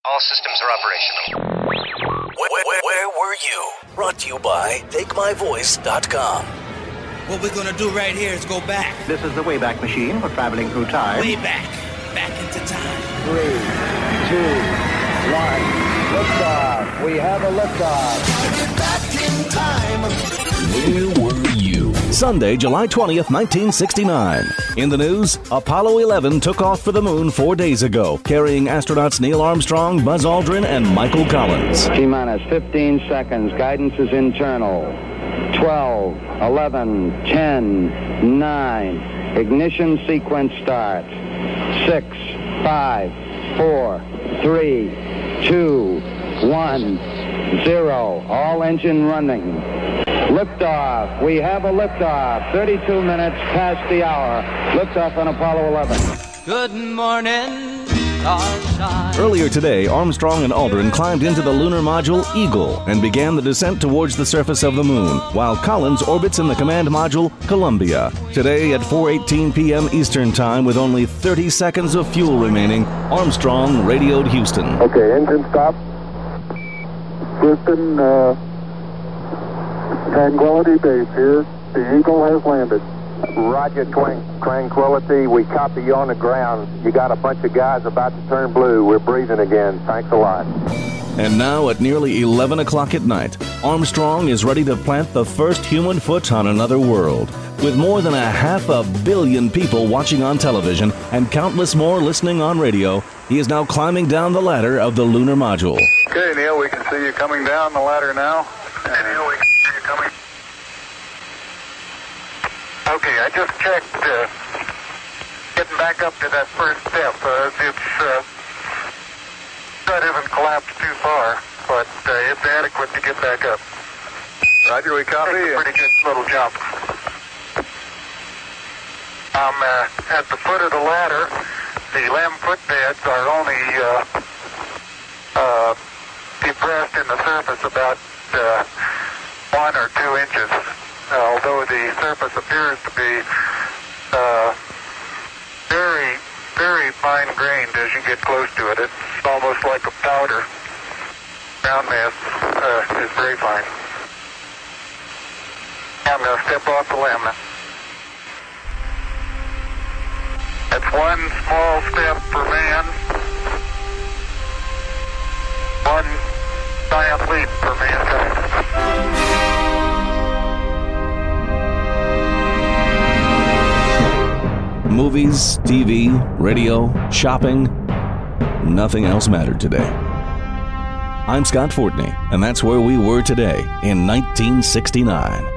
All systems are operational. Where were you? Brought to you by TakeMyVoice.com. What we're gonna do right here is go back. This is the Wayback Machine for traveling through time. Way back. Back into time. 3, 2, 1. Liftoff. We have a liftoff. Get back in time. Where were you? Sunday, July 20th, 1969. In the news, Apollo 11 took off for the moon 4 days ago, carrying astronauts Neil Armstrong, Buzz Aldrin, and Michael Collins. T-minus 15 seconds. Guidance is internal. 12, 11, 10, 9. Ignition sequence starts. 6, 5, 4, 3, 2, 1, 0. All engine running. Liftoff. We have a liftoff. 32 minutes past the hour. Liftoff on Apollo 11. Good morning, sunshine. Earlier today, Armstrong and Aldrin climbed into the lunar module Eagle and began the descent towards the surface of the moon, while Collins orbits in the command module Columbia. Today at 4:18 p.m. Eastern Time, with only 30 seconds of fuel remaining, Armstrong radioed Houston. Okay, engine stop. Houston, Tranquility Base here. The Eagle has landed. Roger, Tranquility. We copy you on the ground. You got a bunch of guys about to turn blue. We're breathing again. Thanks a lot. And now at nearly 11 o'clock at night, Armstrong is ready to plant the first human foot on another world. With more than 500 million people watching on television and countless more listening on radio, he is now climbing down the ladder of the lunar module. Okay, Neil, we can see you coming down the ladder now. Hey, Neil, we can see you coming. Okay, I just checked. Getting back up to that first step. That isn't collapsed too far, but it's adequate to get back up. Roger, we copy. It's a pretty good little jump. I'm at the foot of the ladder. The LEM footbeds are only depressed in the surface about 1 or 2 inches. Although the surface appears to be very, very fine-grained as you get close to it. It's almost like a powder. Ground mass is very fine. I'm going to step off the LEM. That's one small step for man, one giant leap for mankind. Movies, TV, radio, shopping, nothing else mattered today. I'm Scott Fortney, and that's where we were today in 1969.